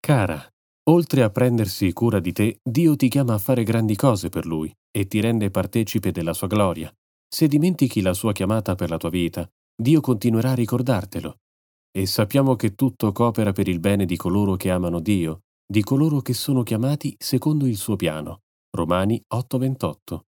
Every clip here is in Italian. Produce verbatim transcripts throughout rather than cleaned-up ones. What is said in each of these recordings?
Cara, oltre a prendersi cura di te, Dio ti chiama a fare grandi cose per Lui e ti rende partecipe della sua gloria. Se dimentichi la sua chiamata per la tua vita, Dio continuerà a ricordartelo. E sappiamo che tutto coopera per il bene di coloro che amano Dio, di coloro che sono chiamati secondo il suo piano. Romani otto ventotto.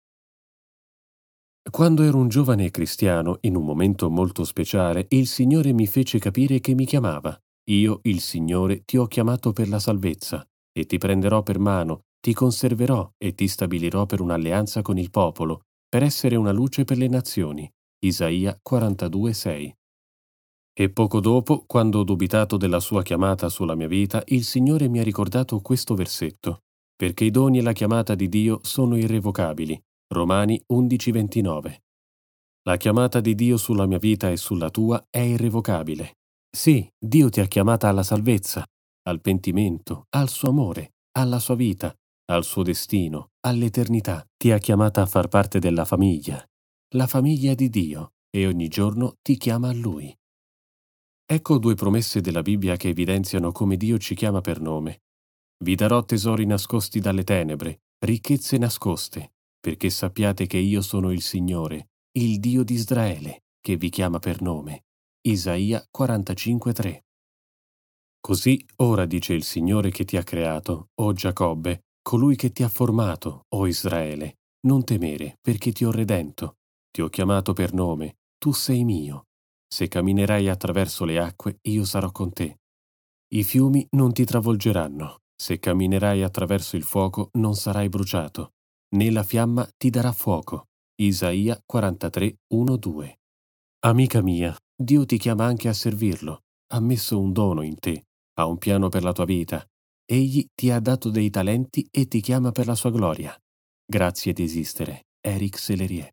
Quando ero un giovane cristiano, in un momento molto speciale, il Signore mi fece capire che mi chiamava. Io, il Signore, ti ho chiamato per la salvezza, e ti prenderò per mano, ti conserverò e ti stabilirò per un'alleanza con il popolo, per essere una luce per le nazioni. Isaia quarantadue sei. E poco dopo, quando ho dubitato della sua chiamata sulla mia vita, il Signore mi ha ricordato questo versetto, perché i doni e la chiamata di Dio sono irrevocabili. Romani undici ventinove. La chiamata di Dio sulla mia vita e sulla tua è irrevocabile. Sì, Dio ti ha chiamata alla salvezza, al pentimento, al suo amore, alla sua vita, al suo destino, all'eternità. Ti ha chiamata a far parte della famiglia, la famiglia di Dio, e ogni giorno ti chiama a Lui. Ecco due promesse della Bibbia che evidenziano come Dio ci chiama per nome. Vi darò tesori nascosti dalle tenebre, ricchezze nascoste, perché sappiate che io sono il Signore, il Dio di Israele, che vi chiama per nome. Isaia quarantacinque tre. Così ora dice il Signore che ti ha creato, o Giacobbe, colui che ti ha formato, o Israele, non temere, perché ti ho redento, ti ho chiamato per nome, tu sei mio. Se camminerai attraverso le acque, io sarò con te. I fiumi non ti travolgeranno. Se camminerai attraverso il fuoco, non sarai bruciato, né la fiamma ti darà fuoco. Isaia quarantatré uno due. Amica mia, Dio ti chiama anche a servirlo. Ha messo un dono in te, ha un piano per la tua vita. Egli ti ha dato dei talenti e ti chiama per la sua gloria. Grazie di esistere. Eric Sellerie.